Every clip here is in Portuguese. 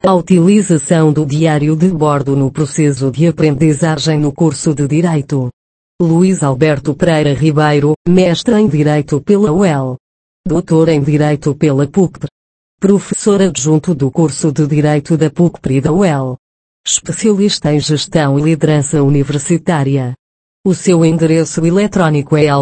A utilização do diário de bordo no processo de aprendizagem no curso de Direito. Luís Alberto Pereira Ribeiro, mestre em Direito pela UEL. Doutor em Direito pela PUC. Professor adjunto do curso de Direito da PUC e da UEL. Especialista em Gestão e Liderança Universitária. O seu endereço eletrónico é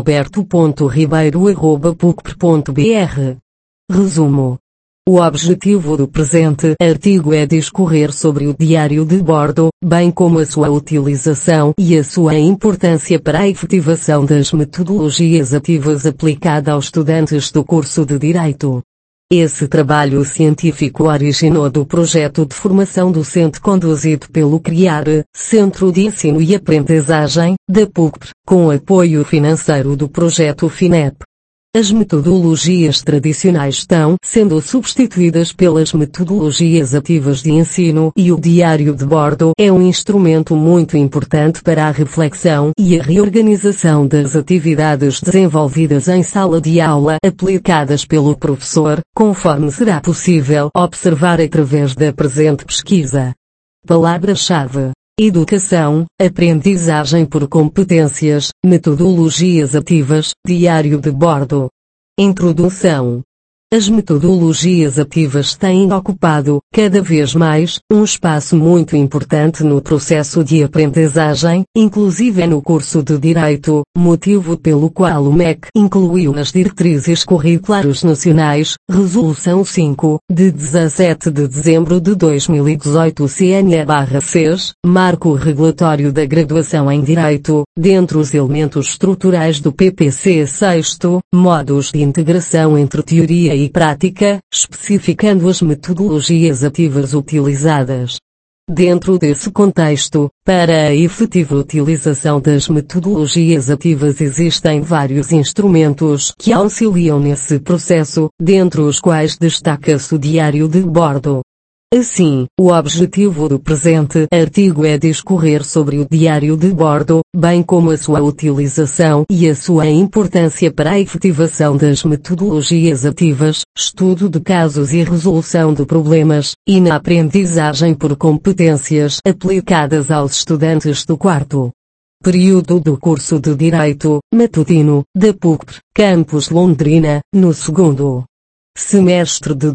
alberto.ribeiro@pucpr.br. Resumo. O objetivo do presente artigo é discorrer sobre o diário de bordo, bem como a sua utilização e a sua importância para a efetivação das metodologias ativas aplicada aos estudantes do curso de Direito. Esse trabalho científico originou do projeto de formação docente conduzido pelo CRIAR, Centro de Ensino e Aprendizagem, da PUC, com apoio financeiro do projeto FINEP. As metodologias tradicionais estão sendo substituídas pelas metodologias ativas de ensino e o diário de bordo é um instrumento muito importante para a reflexão e a reorganização das atividades desenvolvidas em sala de aula aplicadas pelo professor, conforme será possível observar através da presente pesquisa. Palavra-chave: educação, aprendizagem por competências, metodologias ativas, diário de bordo. Introdução. As metodologias ativas têm ocupado, cada vez mais, um espaço muito importante no processo de aprendizagem, inclusive no curso de Direito, motivo pelo qual o MEC incluiu nas diretrizes curriculares nacionais, Resolução 5, de 17 de dezembro de 2018 CNE/CES, marco regulatório da graduação em Direito, dentre os elementos estruturais do PPC 6º, modos de integração entre teoria e prática, especificando as metodologias ativas utilizadas. Dentro desse contexto, para a efetiva utilização das metodologias ativas existem vários instrumentos que auxiliam nesse processo, dentre os quais destaca-se o diário de bordo. Assim, o objetivo do presente artigo é discorrer sobre o diário de bordo, bem como a sua utilização e a sua importância para a efetivação das metodologias ativas, estudo de casos e resolução de problemas, e na aprendizagem por competências aplicadas aos estudantes do quarto período do curso de Direito, matutino, da PUC, Campus Londrina, no segundo semestre de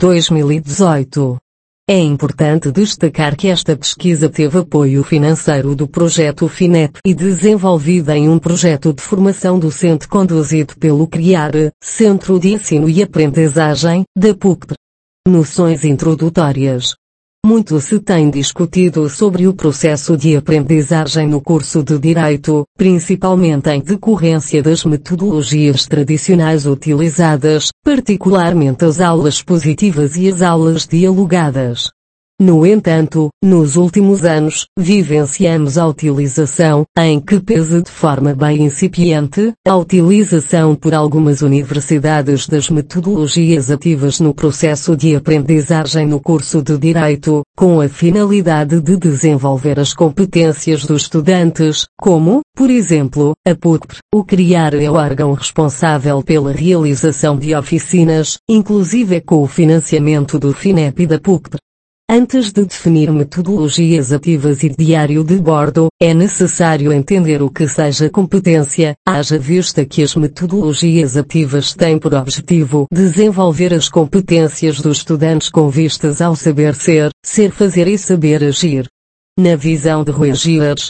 2018. É importante destacar que esta pesquisa teve apoio financeiro do projeto FINEP e desenvolvida em um projeto de formação docente conduzido pelo CRIAR, Centro de Ensino e Aprendizagem, da PUC. Noções introdutórias. Muito se tem discutido sobre o processo de aprendizagem no curso de Direito, principalmente em decorrência das metodologias tradicionais utilizadas, particularmente as aulas expositivas e as aulas dialogadas. No entanto, nos últimos anos, vivenciamos a utilização, em que pese de forma bem incipiente, a utilização por algumas universidades das metodologias ativas no processo de aprendizagem no curso de Direito, com a finalidade de desenvolver as competências dos estudantes, como, por exemplo, a PUC. O CRIAR é o órgão responsável pela realização de oficinas, inclusive com o financiamento do FINEP e da PUC. Antes de definir metodologias ativas e diário de bordo, é necessário entender o que seja competência, haja vista que as metodologias ativas têm por objetivo desenvolver as competências dos estudantes com vistas ao saber ser, ser fazer e saber agir. Na visão de Rui Giers,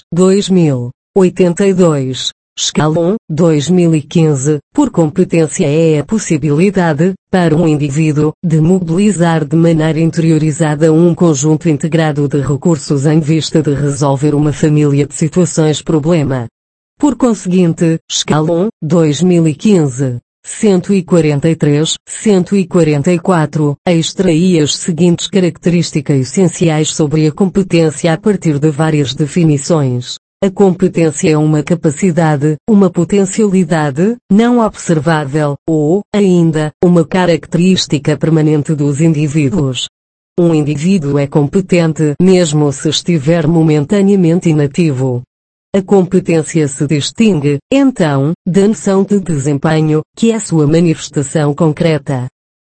2082. Escalon, 2015, por competência é a possibilidade, para um indivíduo, de mobilizar de maneira interiorizada um conjunto integrado de recursos em vista de resolver uma família de situações-problema. Por conseguinte, Escalon, 2015. 143, 144, extraí as seguintes características essenciais sobre a competência a partir de várias definições. A competência é uma capacidade, uma potencialidade, não observável, ou, ainda, uma característica permanente dos indivíduos. Um indivíduo é competente mesmo se estiver momentaneamente inativo. A competência se distingue, então, da noção de desempenho, que é sua manifestação concreta.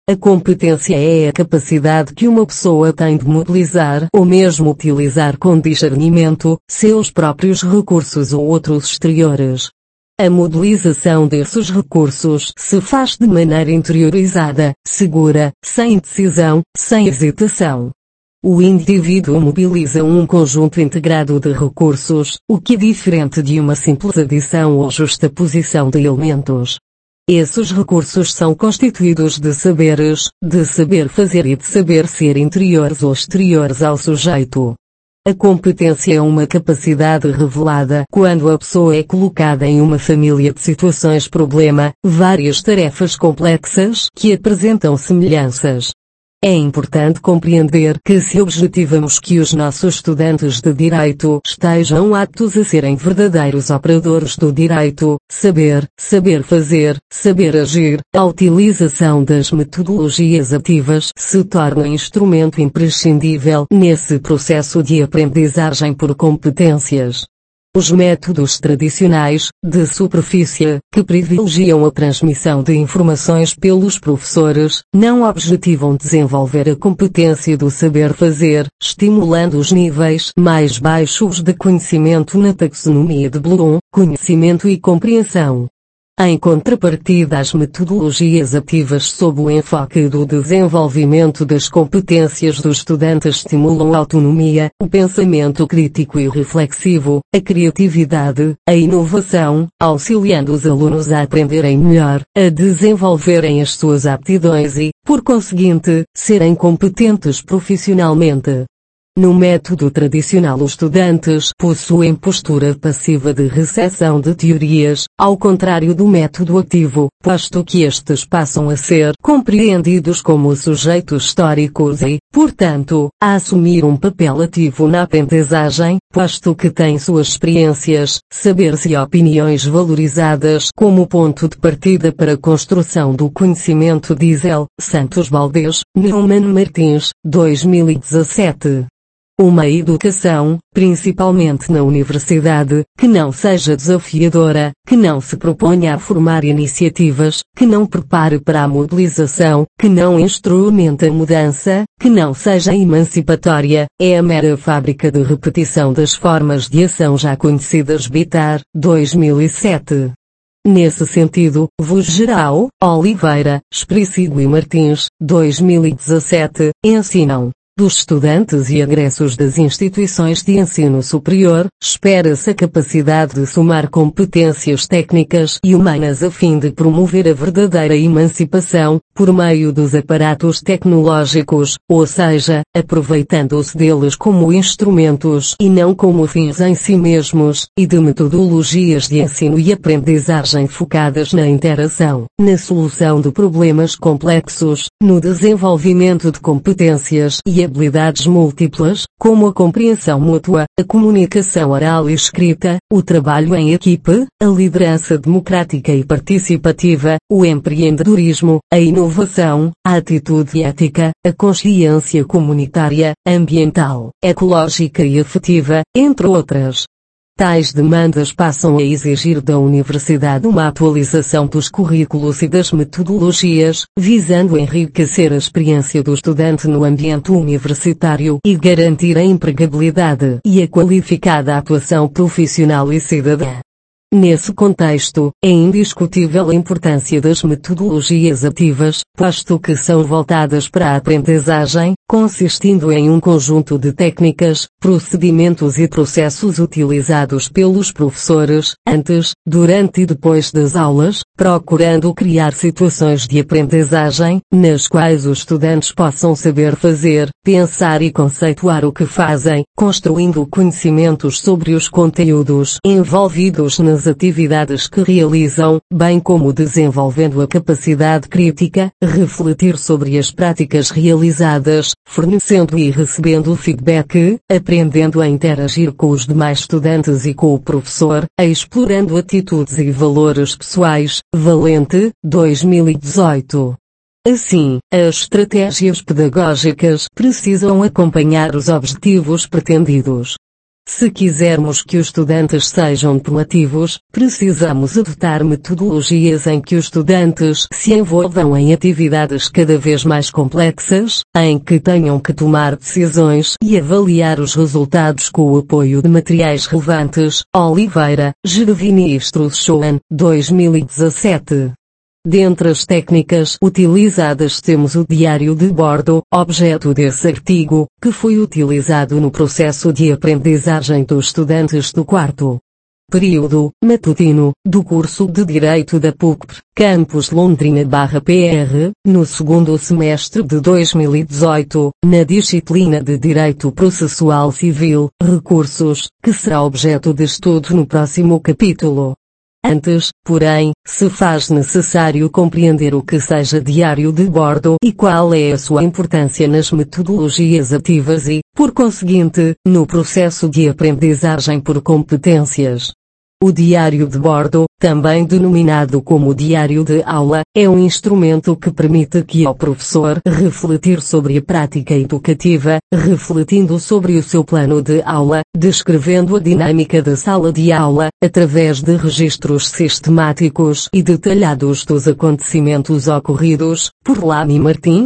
A competência é a capacidade que uma pessoa tem de mobilizar ou mesmo utilizar com discernimento seus próprios recursos ou outros exteriores. A mobilização desses recursos se faz de maneira interiorizada, segura, sem indecisão, sem hesitação. O indivíduo mobiliza um conjunto integrado de recursos, o que é diferente de uma simples adição ou justaposição de elementos. Esses recursos são constituídos de saberes, de saber fazer e de saber ser interiores ou exteriores ao sujeito. A competência é uma capacidade revelada quando a pessoa é colocada em uma família de situações-problema, várias tarefas complexas que apresentam semelhanças. É importante compreender que se objetivamos que os nossos estudantes de direito estejam aptos a serem verdadeiros operadores do direito, saber fazer, saber agir, a utilização das metodologias ativas se torna instrumento imprescindível nesse processo de aprendizagem por competências. Os métodos tradicionais, de superfície, que privilegiam a transmissão de informações pelos professores, não objetivam desenvolver a competência do saber fazer, estimulando os níveis mais baixos de conhecimento na taxonomia de Bloom, conhecimento e compreensão. Em contrapartida, as metodologias ativas sob o enfoque do desenvolvimento das competências do estudante estimulam a autonomia, o pensamento crítico e reflexivo, a criatividade, a inovação, auxiliando os alunos a aprenderem melhor, a desenvolverem as suas aptidões e, por conseguinte, serem competentes profissionalmente. No método tradicional, os estudantes possuem postura passiva de recepção de teorias, ao contrário do método ativo, posto que estes passam a ser compreendidos como sujeitos históricos e, portanto, a assumir um papel ativo na aprendizagem, posto que têm suas experiências, saberes e opiniões valorizadas como ponto de partida para a construção do conhecimento, diz L. Santos Valdez, Neumann Martins, 2017. Uma educação, principalmente na universidade, que não seja desafiadora, que não se proponha a formar iniciativas, que não prepare para a mobilização, que não instrumente a mudança, que não seja emancipatória, é a mera fábrica de repetição das formas de ação já conhecidas. Bitar, 2007. Nesse sentido, Geral, Oliveira, Espricigo e Martins, 2017, ensinam. Dos estudantes e egressos das instituições de ensino superior, espera-se a capacidade de somar competências técnicas e humanas a fim de promover a verdadeira emancipação, por meio dos aparatos tecnológicos, ou seja, aproveitando-se deles como instrumentos e não como fins em si mesmos, e de metodologias de ensino e aprendizagem focadas na interação, na solução de problemas complexos, no desenvolvimento de competências e habilidades múltiplas, como a compreensão mútua, a comunicação oral e escrita, o trabalho em equipe, a liderança democrática e participativa, o empreendedorismo, a inovação, a atitude ética, a consciência comunitária, ambiental, ecológica e afetiva, entre outras. Tais demandas passam a exigir da universidade uma atualização dos currículos e das metodologias, visando enriquecer a experiência do estudante no ambiente universitário e garantir a empregabilidade e a qualificada atuação profissional e cidadã. Nesse contexto, é indiscutível a importância das metodologias ativas, posto que são voltadas para a aprendizagem, consistindo em um conjunto de técnicas, procedimentos e processos utilizados pelos professores, antes, durante e depois das aulas, procurando criar situações de aprendizagem, nas quais os estudantes possam saber fazer, pensar e conceituar o que fazem, construindo conhecimentos sobre os conteúdos envolvidos nas atividades que realizam, bem como desenvolvendo a capacidade crítica, refletir sobre as práticas realizadas, fornecendo e recebendo feedback, aprendendo a interagir com os demais estudantes e com o professor, explorando atitudes e valores pessoais. Valente, 2018. Assim, as estratégias pedagógicas precisam acompanhar os objetivos pretendidos. Se quisermos que os estudantes sejam proativos, precisamos adotar metodologias em que os estudantes se envolvam em atividades cada vez mais complexas, em que tenham que tomar decisões e avaliar os resultados com o apoio de materiais relevantes. Oliveira, Gervini e Struchoan, 2017. Dentre as técnicas utilizadas temos o diário de bordo, objeto desse artigo, que foi utilizado no processo de aprendizagem dos estudantes do quarto período matutino do curso de Direito da PUC, Campus Londrina/PR, no segundo semestre de 2018, na disciplina de Direito Processual Civil, Recursos, que será objeto de estudo no próximo capítulo. Antes, porém, se faz necessário compreender o que seja diário de bordo e qual é a sua importância nas metodologias ativas e, por conseguinte, no processo de aprendizagem por competências. O diário de bordo, também denominado como diário de aula, é um instrumento que permite que ao professor refletir sobre a prática educativa, refletindo sobre o seu plano de aula, descrevendo a dinâmica da sala de aula, através de registros sistemáticos e detalhados dos acontecimentos ocorridos, por Lamy Martin,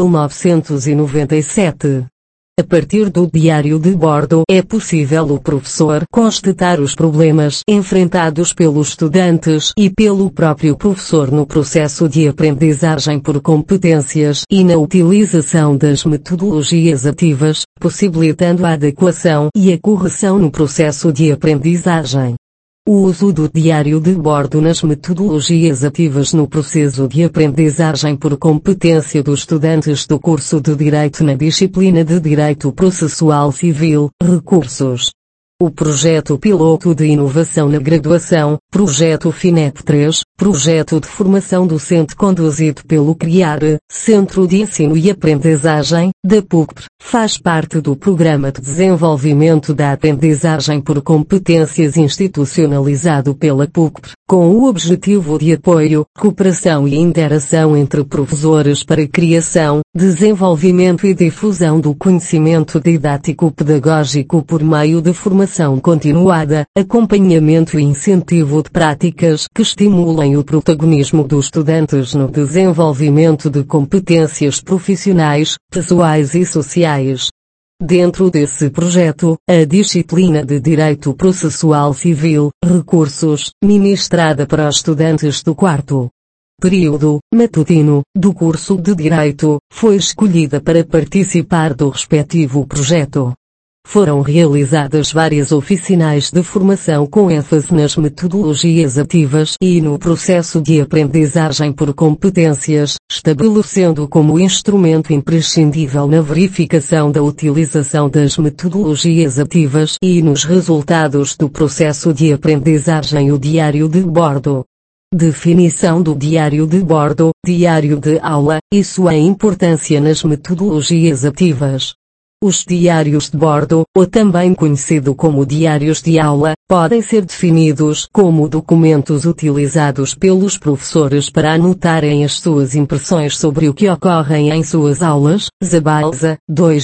1997. A partir do diário de bordo é possível o professor constatar os problemas enfrentados pelos estudantes e pelo próprio professor no processo de aprendizagem por competências e na utilização das metodologias ativas, possibilitando a adequação e a correção no processo de aprendizagem. O uso do diário de bordo nas metodologias ativas no processo de aprendizagem por competência dos estudantes do curso de Direito na disciplina de Direito Processual Civil, Recursos. O Projeto Piloto de Inovação na Graduação, Projeto FINEP 3, Projeto de Formação Docente conduzido pelo CRIAR, Centro de Ensino e Aprendizagem, da PUC, faz parte do Programa de Desenvolvimento da Aprendizagem por Competências institucionalizado pela PUC, com o objetivo de apoio, cooperação e interação entre professores para criação, desenvolvimento e difusão do conhecimento didático-pedagógico por meio de formação continuada, acompanhamento e incentivo de práticas que estimulem o protagonismo dos estudantes no desenvolvimento de competências profissionais, pessoais e sociais. Dentro desse projeto, a disciplina de Direito Processual Civil, Recursos, ministrada para os estudantes do quarto período matutino do curso de Direito, foi escolhida para participar do respectivo projeto. Foram realizadas várias oficinais de formação com ênfase nas metodologias ativas e no processo de aprendizagem por competências, estabelecendo como instrumento imprescindível na verificação da utilização das metodologias ativas e nos resultados do processo de aprendizagem o diário de bordo. Definição do diário de bordo, diário de aula, e sua importância nas metodologias ativas. Os diários de bordo, ou também conhecido como diários de aula, podem ser definidos como documentos utilizados pelos professores para anotarem as suas impressões sobre o que ocorre em suas aulas. Zabalza,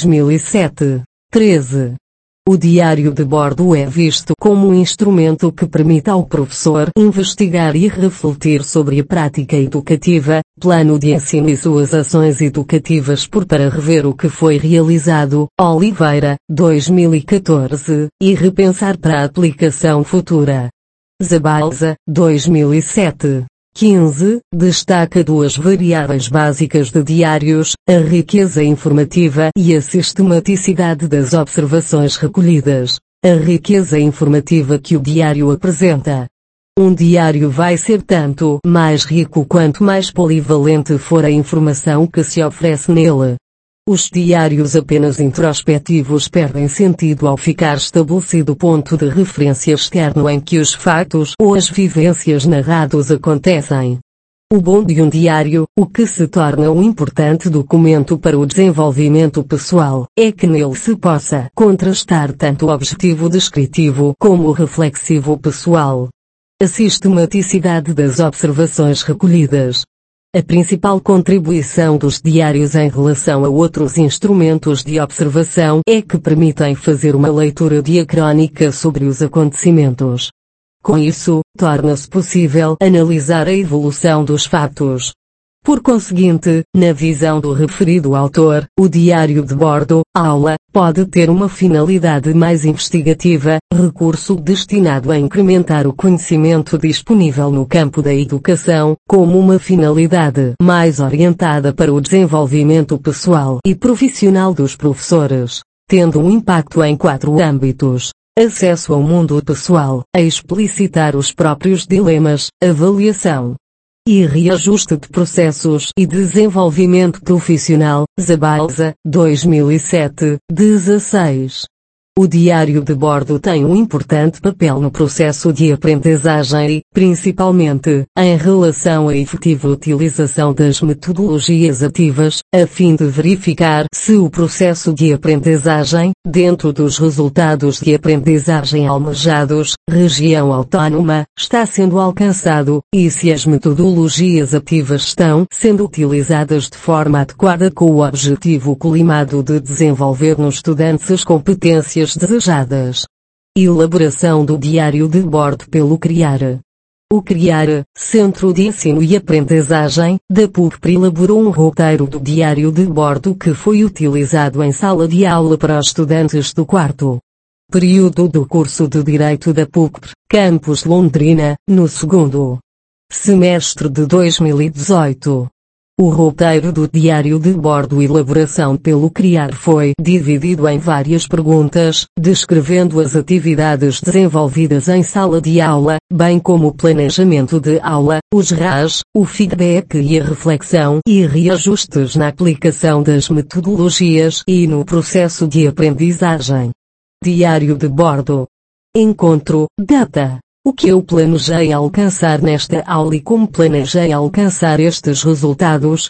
2007. 13. O diário de bordo é visto como um instrumento que permite ao professor investigar e refletir sobre a prática educativa, plano de ensino e suas ações educativas para rever o que foi realizado. Oliveira, 2014, e repensar para a aplicação futura. Zabalza, 2007. 15. Destaca duas variáveis básicas de diários, a riqueza informativa e a sistematicidade das observações recolhidas. A riqueza informativa que o diário apresenta. Um diário vai ser tanto mais rico quanto mais polivalente for a informação que se oferece nele. Os diários apenas introspectivos perdem sentido ao ficar estabelecido ponto de referência externo em que os fatos ou as vivências narrados acontecem. O bom de um diário, o que se torna um importante documento para o desenvolvimento pessoal, é que nele se possa contrastar tanto o objetivo descritivo como o reflexivo pessoal. A sistematicidade das observações recolhidas. A principal contribuição dos diários em relação a outros instrumentos de observação é que permitem fazer uma leitura diacrónica sobre os acontecimentos. Com isso, torna-se possível analisar a evolução dos fatos. Por conseguinte, na visão do referido autor, o diário de bordo, aula, pode ter uma finalidade mais investigativa, recurso destinado a incrementar o conhecimento disponível no campo da educação, como uma finalidade mais orientada para o desenvolvimento pessoal e profissional dos professores, tendo um impacto em 4 âmbitos: acesso ao mundo pessoal, a explicitar os próprios dilemas, avaliação e reajuste de processos e desenvolvimento profissional. Zabalza, 2007, 16. O diário de bordo tem um importante papel no processo de aprendizagem e, principalmente, em relação à efetiva utilização das metodologias ativas, a fim de verificar se o processo de aprendizagem, dentro dos resultados de aprendizagem almejados, região autónoma, está sendo alcançado, e se as metodologias ativas estão sendo utilizadas de forma adequada com o objetivo colimado de desenvolver nos estudantes as competências desejadas. Elaboração do diário de bordo pelo CRIAR. O CRIAR, Centro de Ensino e Aprendizagem, da PUC, elaborou um roteiro do diário de bordo que foi utilizado em sala de aula para os estudantes do 4º período do curso de Direito da PUC, Campus Londrina, no 2º semestre de 2018. O roteiro do diário de bordo elaboração pelo CRIAR foi dividido em várias perguntas, descrevendo as atividades desenvolvidas em sala de aula, bem como o planejamento de aula, os RAs, o feedback e a reflexão e reajustes na aplicação das metodologias e no processo de aprendizagem. Diário de bordo. Encontro, data. O que eu planejei alcançar nesta aula e como planejei alcançar estes resultados?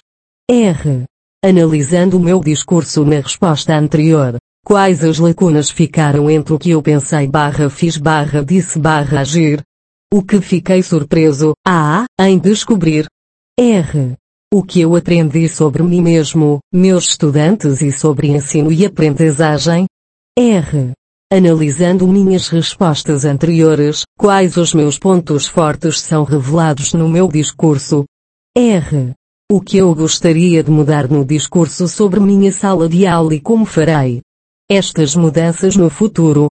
R. Analisando o meu discurso na resposta anterior, quais as lacunas ficaram entre o que eu pensei fiz disse agir? O que fiquei surpreso, em descobrir? R. O que eu aprendi sobre mim mesmo, meus estudantes e sobre ensino e aprendizagem? R. Analisando minhas respostas anteriores, quais os meus pontos fortes são revelados no meu discurso? R. O que eu gostaria de mudar no discurso sobre minha sala de aula e como farei estas mudanças no futuro?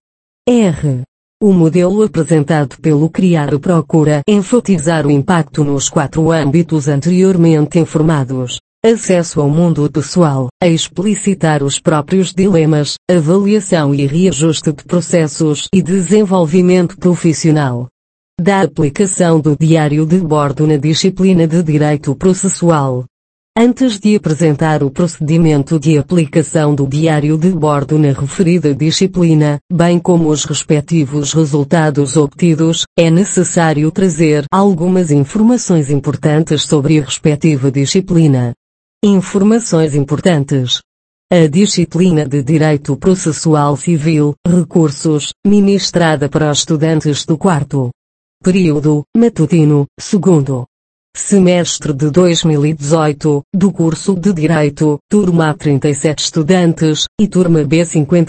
R. O modelo apresentado pelo CRIAR procura enfatizar o impacto nos 4 âmbitos anteriormente informados: acesso ao mundo pessoal, a explicitar os próprios dilemas, avaliação e reajuste de processos e desenvolvimento profissional. Da aplicação do diário de bordo na disciplina de Direito Processual. Antes de apresentar o procedimento de aplicação do diário de bordo na referida disciplina, bem como os respectivos resultados obtidos, é necessário trazer algumas informações importantes sobre a respectiva disciplina. Informações importantes. A disciplina de Direito Processual Civil, Recursos, ministrada para os estudantes do 4º período, matutino, 2º semestre de 2018, do curso de Direito, turma A 37 estudantes, e turma B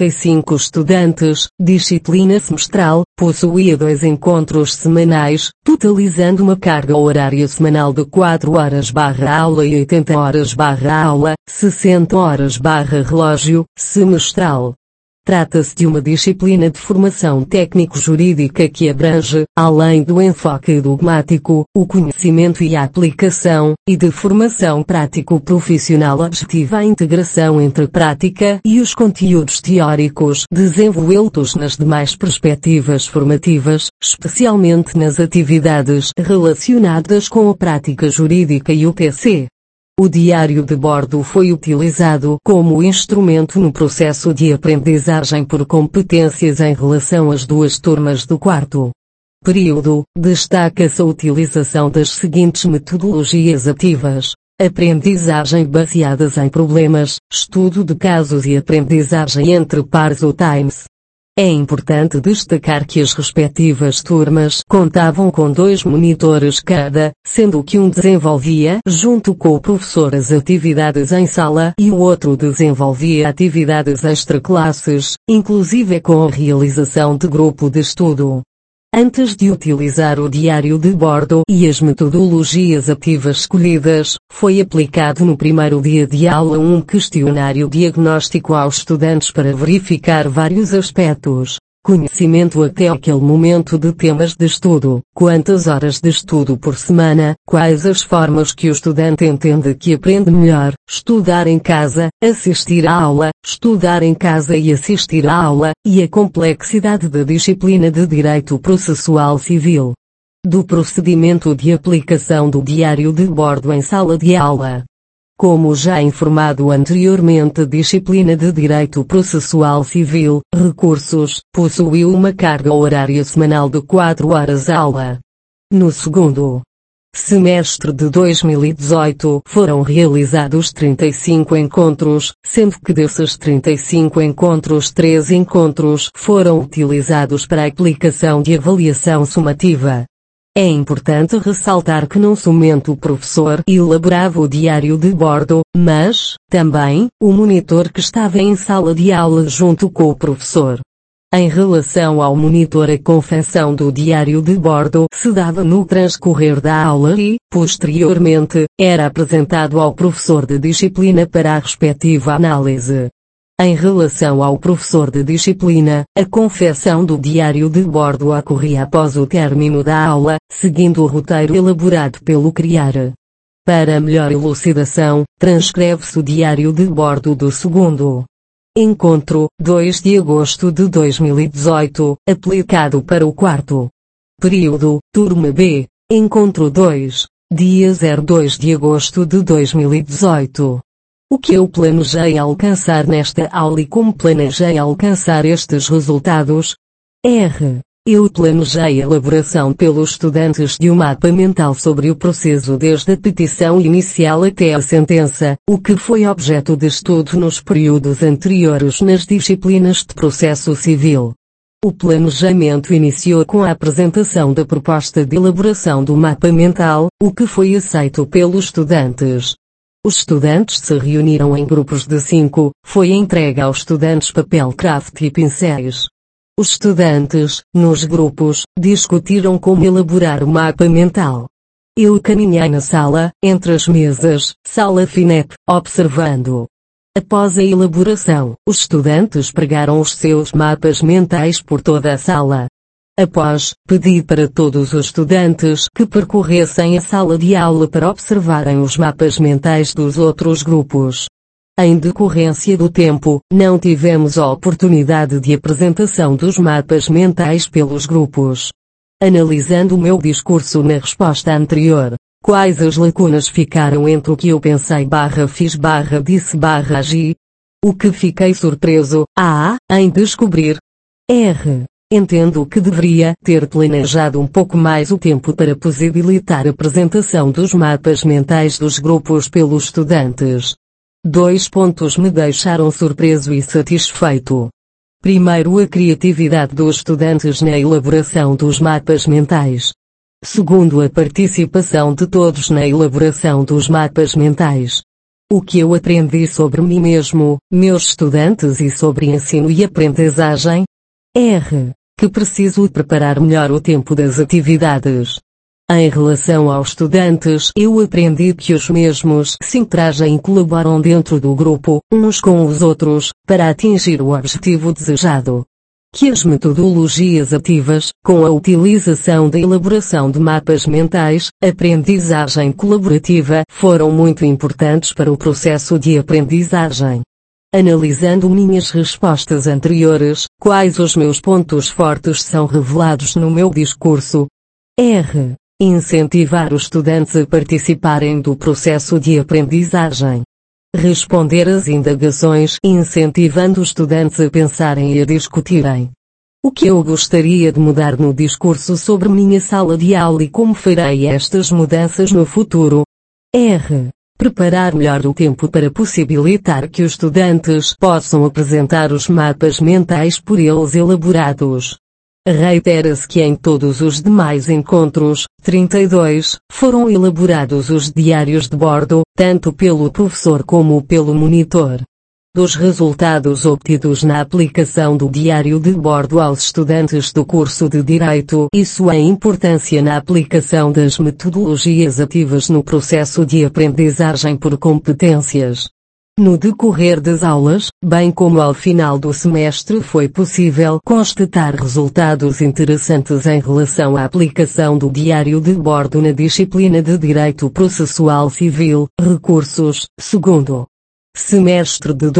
55 estudantes, disciplina semestral, possuía 2 encontros semanais, totalizando uma carga horária semanal de 4 horas/aula e 80 horas/aula, 60 horas/relógio, semestral. Trata-se de uma disciplina de formação técnico-jurídica que abrange, além do enfoque dogmático, o conhecimento e a aplicação, e de formação prático-profissional objetiva a integração entre a prática e os conteúdos teóricos desenvolvidos nas demais perspectivas formativas, especialmente nas atividades relacionadas com a prática jurídica e o TC. O diário de bordo foi utilizado como instrumento no processo de aprendizagem por competências em relação às 2 turmas do 4º período. Destaca-se a utilização das seguintes metodologias ativas: aprendizagem baseadas em problemas, estudo de casos e aprendizagem entre pares ou times. É importante destacar que as respectivas turmas contavam com 2 monitores cada, sendo que um desenvolvia junto com o professor as atividades em sala e o outro desenvolvia atividades extraclasses, inclusive com a realização de grupo de estudo. Antes de utilizar o diário de bordo e as metodologias ativas escolhidas, foi aplicado no primeiro dia de aula um questionário diagnóstico aos estudantes para verificar vários aspectos. Conhecimento até aquele momento de temas de estudo, quantas horas de estudo por semana, quais as formas que o estudante entende que aprende melhor, estudar em casa, assistir à aula, estudar em casa e assistir à aula, e a complexidade da disciplina de Direito Processual Civil. Do procedimento de aplicação do diário de bordo em sala de aula. Como já informado anteriormente, a disciplina de Direito Processual Civil, Recursos, possuiu uma carga horária semanal de 4 horas aula. No segundo semestre de 2018 foram realizados 35 encontros, sendo que desses 35 encontros 3 encontros foram utilizados para a aplicação de avaliação sumativa. É importante ressaltar que não somente o professor elaborava o diário de bordo, mas, também, o monitor que estava em sala de aula junto com o professor. Em relação ao monitor, a confecção do diário de bordo se dava no transcorrer da aula e, posteriormente, era apresentado ao professor de disciplina para a respectiva análise. Em relação ao professor de disciplina, a confecção do diário de bordo ocorria após o término da aula, seguindo o roteiro elaborado pelo CRIAR. Para melhor elucidação, transcreve-se o diário de bordo do segundo encontro, 2 de agosto de 2018, aplicado para o quarto período, turma B, encontro 2, dia 02 de agosto de 2018. O que eu planejei alcançar nesta aula e como planejei alcançar estes resultados? Eu planejei a elaboração pelos estudantes de um mapa mental sobre o processo desde a petição inicial até a sentença, o que foi objeto de estudo nos períodos anteriores nas disciplinas de processo civil. O planejamento iniciou com a apresentação da proposta de elaboração do mapa mental, o que foi aceito pelos estudantes. Os estudantes se reuniram em grupos de 5, foi entregue aos estudantes papel craft e pincéis. Os estudantes, nos grupos, discutiram como elaborar o mapa mental. Eu caminhei na sala, entre as mesas, sala FINEP, observando. Após a elaboração, os estudantes pregaram os seus mapas mentais por toda a sala. Após, pedi para todos os estudantes que percorressem a sala de aula para observarem os mapas mentais dos outros grupos. Em decorrência do tempo, não tivemos a oportunidade de apresentação dos mapas mentais pelos grupos. Analisando o meu discurso na resposta anterior, quais as lacunas ficaram entre o que eu pensei /fiz /disse /agi? O que fiquei surpreso, em descobrir. Entendo que deveria ter planejado um pouco mais o tempo para possibilitar a apresentação dos mapas mentais dos grupos pelos estudantes. 2 pontos me deixaram surpreso e satisfeito. Primeiro, a criatividade dos estudantes na elaboração dos mapas mentais. Segundo, a participação de todos na elaboração dos mapas mentais. O que eu aprendi sobre mim mesmo, meus estudantes e sobre ensino e aprendizagem? Que preciso preparar melhor o tempo das atividades. Em relação aos estudantes, eu aprendi que os mesmos se interagem e colaboram dentro do grupo, uns com os outros, para atingir o objetivo desejado. Que as metodologias ativas, com a utilização da elaboração de mapas mentais, aprendizagem colaborativa, foram muito importantes para o processo de aprendizagem. Analisando minhas respostas anteriores, quais os meus pontos fortes são revelados no meu discurso? Incentivar os estudantes a participarem do processo de aprendizagem. Responder às indagações, incentivando os estudantes a pensarem e a discutirem. O que eu gostaria de mudar no discurso sobre minha sala de aula e como farei estas mudanças no futuro? Preparar melhor o tempo para possibilitar que os estudantes possam apresentar os mapas mentais por eles elaborados. Reitera-se que em todos os demais encontros, 32, foram elaborados os diários de bordo, tanto pelo professor como pelo monitor. Dos resultados obtidos na aplicação do diário de bordo aos estudantes do curso de Direito e sua importância na aplicação das metodologias ativas no processo de aprendizagem por competências. No decorrer das aulas, bem como ao final do semestre, foi possível constatar resultados interessantes em relação à aplicação do diário de bordo na disciplina de Direito Processual Civil, Recursos, segundo semestre de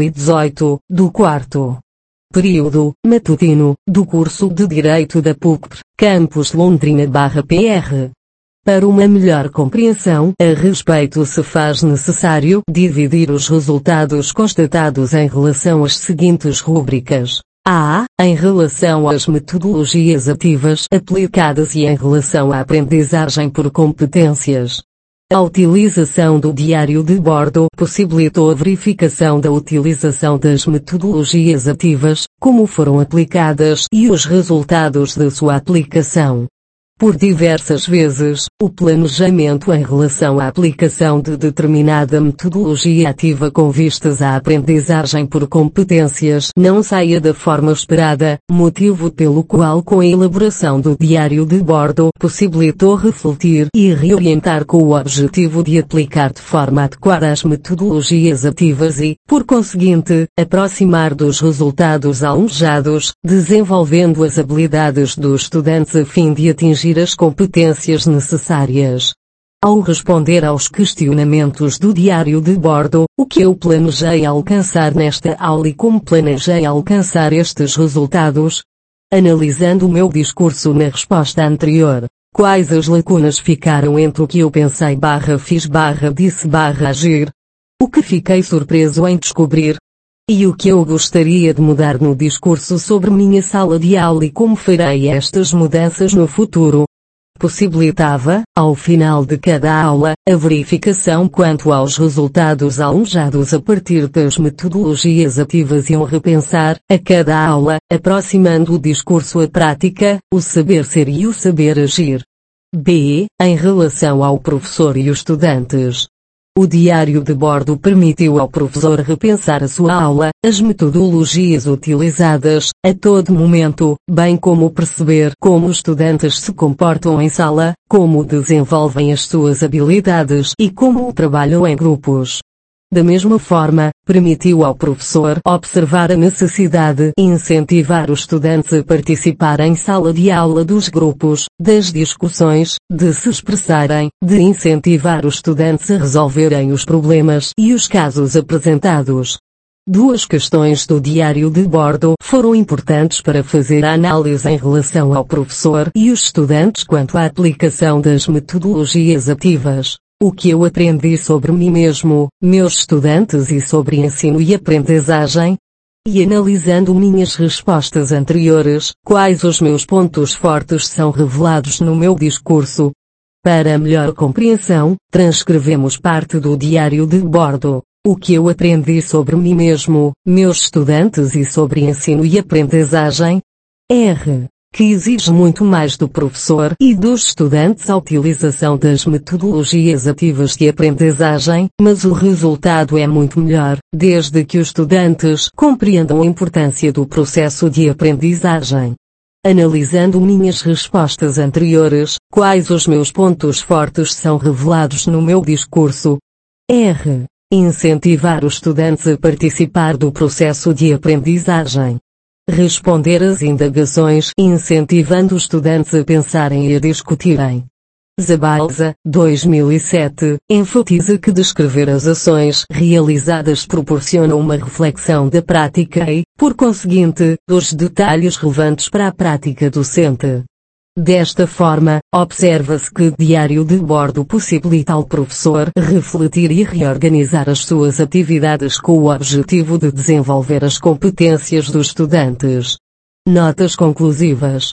2018, do quarto período matutino do curso de Direito da PUC, Campus Londrina/PR. Para uma melhor compreensão a respeito, se faz necessário dividir os resultados constatados em relação às seguintes rúbricas. A. Em relação às metodologias ativas aplicadas e em relação à aprendizagem por competências. A utilização do diário de bordo possibilitou a verificação da utilização das metodologias ativas, como foram aplicadas e os resultados da sua aplicação. Por diversas vezes, o planejamento em relação à aplicação de determinada metodologia ativa com vistas à aprendizagem por competências não saia da forma esperada, motivo pelo qual com a elaboração do diário de bordo possibilitou refletir e reorientar com o objetivo de aplicar de forma adequada as metodologias ativas e, por conseguinte, aproximar dos resultados almejados, desenvolvendo as habilidades dos estudantes a fim de atingir as competências necessárias. Ao responder aos questionamentos do diário de bordo, o que eu planejei alcançar nesta aula e como planejei alcançar estes resultados? Analisando o meu discurso na resposta anterior, quais as lacunas ficaram entre o que eu pensei fiz disse agir? O que fiquei surpreso em descobrir? E o que eu gostaria de mudar no discurso sobre minha sala de aula e como farei estas mudanças no futuro? Possibilitava, ao final de cada aula, a verificação quanto aos resultados almejados a partir das metodologias ativas e um repensar, a cada aula, aproximando o discurso à prática, o saber ser e o saber agir. B. Em relação ao professor e os estudantes. O diário de bordo permitiu ao professor repensar a sua aula, as metodologias utilizadas, a todo momento, bem como perceber como os estudantes se comportam em sala, como desenvolvem as suas habilidades e como trabalham em grupos. Da mesma forma, permitiu ao professor observar a necessidade de incentivar os estudantes a participar em sala de aula dos grupos, das discussões, de se expressarem, de incentivar os estudantes a resolverem os problemas e os casos apresentados. Duas questões do diário de bordo foram importantes para fazer a análise em relação ao professor e os estudantes quanto à aplicação das metodologias ativas. O que eu aprendi sobre mim mesmo, meus estudantes e sobre ensino e aprendizagem? E analisando minhas respostas anteriores, quais os meus pontos fortes são revelados no meu discurso? Para melhor compreensão, transcrevemos parte do diário de bordo. O que eu aprendi sobre mim mesmo, meus estudantes e sobre ensino e aprendizagem? R. Que exige muito mais do professor e dos estudantes a utilização das metodologias ativas de aprendizagem, mas o resultado é muito melhor, desde que os estudantes compreendam a importância do processo de aprendizagem. Analisando minhas respostas anteriores, quais os meus pontos fortes são revelados no meu discurso? R. Incentivar os estudantes a participar do processo de aprendizagem. Responder às indagações, incentivando os estudantes a pensarem e a discutirem. Zabalza, 2007, enfatiza que descrever as ações realizadas proporciona uma reflexão da prática e, por conseguinte, dos detalhes relevantes para a prática docente. Desta forma, observa-se que o diário de bordo possibilita ao professor refletir e reorganizar as suas atividades com o objetivo de desenvolver as competências dos estudantes. Notas conclusivas.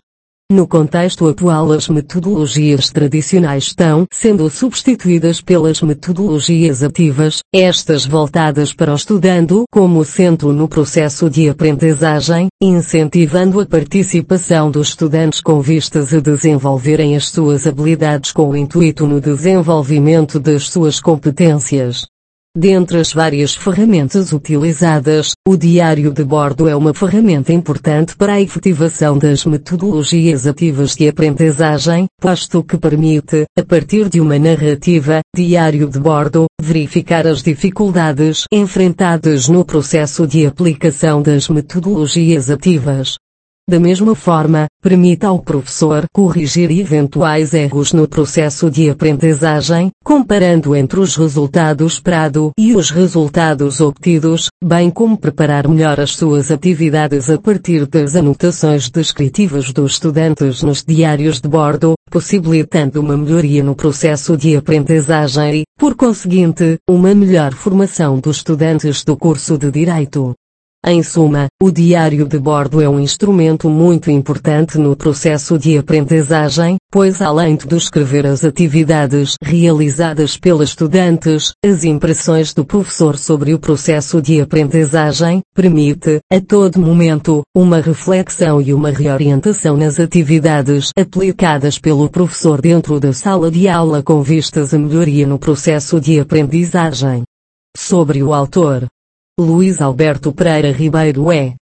No contexto atual, as metodologias tradicionais estão sendo substituídas pelas metodologias ativas, estas voltadas para o estudando como centro no processo de aprendizagem, incentivando a participação dos estudantes com vistas a desenvolverem as suas habilidades com o intuito no desenvolvimento das suas competências. Dentre as várias ferramentas utilizadas, o diário de bordo é uma ferramenta importante para a efetivação das metodologias ativas de aprendizagem, posto que permite, a partir de uma narrativa, diário de bordo, verificar as dificuldades enfrentadas no processo de aplicação das metodologias ativas. Da mesma forma, permite ao professor corrigir eventuais erros no processo de aprendizagem, comparando entre os resultados esperados e os resultados obtidos, bem como preparar melhor as suas atividades a partir das anotações descritivas dos estudantes nos diários de bordo, possibilitando uma melhoria no processo de aprendizagem e, por conseguinte, uma melhor formação dos estudantes do curso de Direito. Em suma, o diário de bordo é um instrumento muito importante no processo de aprendizagem, pois além de descrever as atividades realizadas pelos estudantes, as impressões do professor sobre o processo de aprendizagem, permite, a todo momento, uma reflexão e uma reorientação nas atividades aplicadas pelo professor dentro da sala de aula com vistas a melhoria no processo de aprendizagem. Sobre o autor, Luís Alberto Pereira Ribeiro é